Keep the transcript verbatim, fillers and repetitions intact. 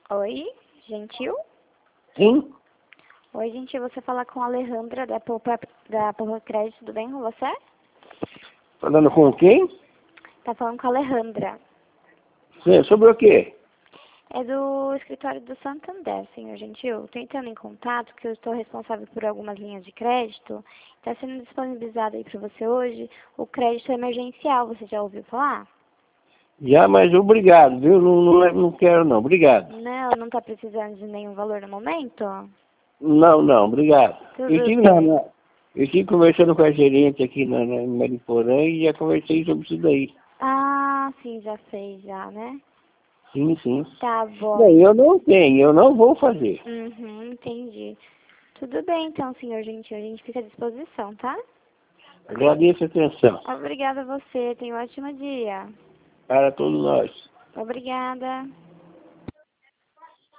Oi, Gentil? Sim? Oi, Gentil, você fala com a Alejandra da Poupa, da Poupa Crédito, tudo bem com você? Falando com quem? Tá falando com a Alejandra. Sim, sobre o quê? É do escritório do Santander, senhor Gentil. Tô entrando em contato, que eu estou responsável por algumas linhas de crédito. Está sendo disponibilizado aí para você hoje o crédito emergencial, você já ouviu falar? Já, mas obrigado, viu? Não, não, não quero não, obrigado. Não, não tá precisando de nenhum valor no momento? Não, não, obrigado. Eu Tudo estive, na, bem. na- eu estive conversando com a gerente aqui na, na, em Mariporã e já conversei sobre isso daí. Ah, sim, já sei, já, né? Sim, sim. Tá Não, bom. eu não tenho, eu não vou fazer. Uhum, entendi. Tudo bem, então, senhor Gentil. A gente fica à disposição, tá? Agradeço a atenção. Obrigada a você. Tenha um ótimo dia. Para todos nós. Obrigada.